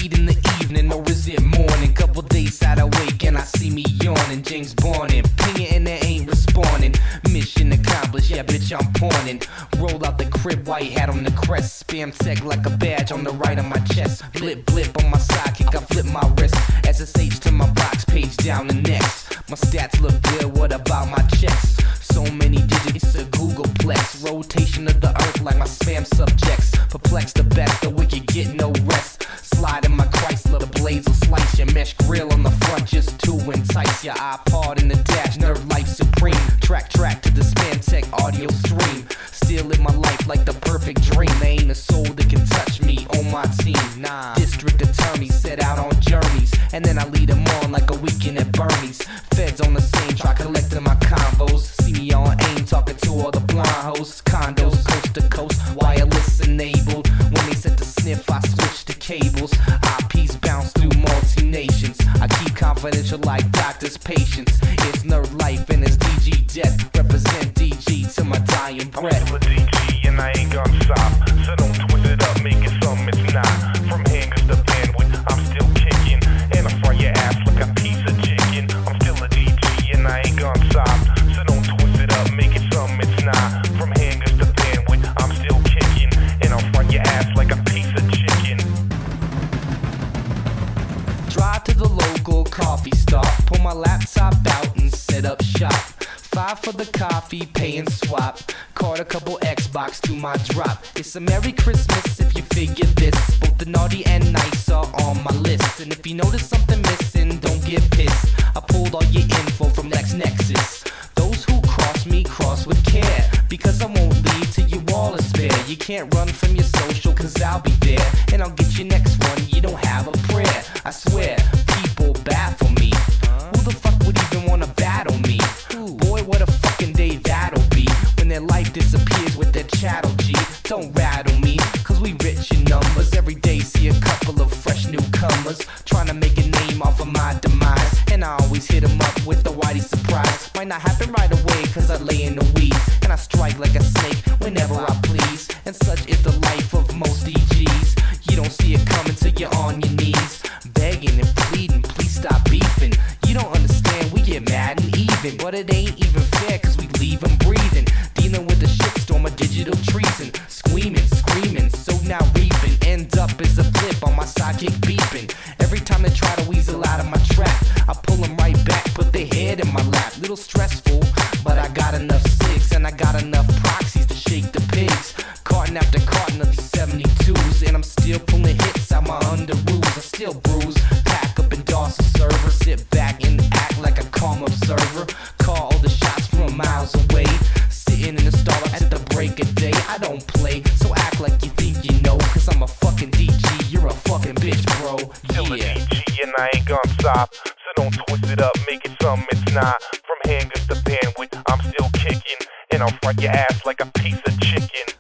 late in the evening, or is it morning? Couple days out awake and I see me yawning. James Bonding, pinging and they ain't responding. Mission accomplished, yeah bitch I'm pawning. Roll out the crib, white hat on the crest. Spam tech like a badge on the right of my chest. Blip blip on my sidekick, I flip my wrist. SSH to my box, page down the next. My stats look good, what about my checks? So many digits, it's a Googleplex. Rotation of the earth like my spam subjects. Perplex the best, the wicked get no rest. Slide in my Chrysler, the blades will slice your mesh grill on the front just to entice your iPod in the dash, Nerd Life Supreme. Track to the Spam Tech audio stream. Still live my life like the perfect dream. There ain't a soul that can touch me on my team, nah. District attorneys set out on journeys, and then I lead them on like a weekend at Bernie's. Feds on the scene, try collecting my convos. See me on AIM, talking to all the blind hoes. Condos, coast to coast, wireless enabled. When they set the sniff, I switch to cables. IPs bounce through multi-nations. I keep confidential like doctors' patients. It's Nerd Life and it's DG Death. Represent DG to my dying breath. I'm still a DG and I ain't gonna stop. So don't twist it up, make it something it's not. From hangers to bandwidth, I'm still kicking. And I fry your ass like a piece of chicken. I'm still a DG and I ain't gonna stop. So don't twist it up, make it something it's not. From hangers to bandwidth, I'm still kicking. And I'll fry your ass like a piece of chicken. Drive to the local coffee stop, pull my laptop out and set up shop. 5 for the coffee, pay and swap. Card a couple Xbox to my drop. It's a Merry Christmas if you figure this. Both the naughty and nice are on my list. And if you notice something missing, don't get pissed. I pulled all your info from LexNexus. Those who cross me, cross with care. Because I won't leave till you all are spare. You can't run from your social, cause I'll be there. And I'll get you next one, you don't have a prayer. I swear, people baffle me. Who the fuck would even wanna battle me? Boy, what a fucking day that'll be. When their life disappears with their chattel G. Don't rattle me, cause we rich in numbers. Every day see a couple of fresh newcomers trying to make a name off of my demise. And I always hit them up with the whitey surprise. Might not happen right away cause I lay in the weeds. And I strike like a snake whenever I please. And such is the life of most DGs. You don't see it coming till you're on your knees, begging and pleading, please stop beefing. You don't understand, we get mad and even. But it ain't even fair cause we leave them breathing. Dealing with the shitstorm of digital treason. Screaming, screaming, so now reaping. End up as a blip on my sidekick beeping. Every time they try to weasel out of my trap, I pull them right back, put their head in my lap. Little stressful, but I got enough sticks. And I got enough proxies to shake the pigs. Carton after carton of these 72s. And I'm still pulling hits out my underoos. I still bruise, pack up and DOS a server. Sit back and act like a calm observer. Call all the shots from miles away. Sitting in the stall at the break of day. I don't play, so act like you think you know. Cause I'm a fucking DG, you're a fucking bitch, bro. Still a DG and I ain't gonna stop. So don't twist it up, make it something it's not. From hangers to bandwidth, I'm still kicking. And I'll fry your ass like a piece of chicken.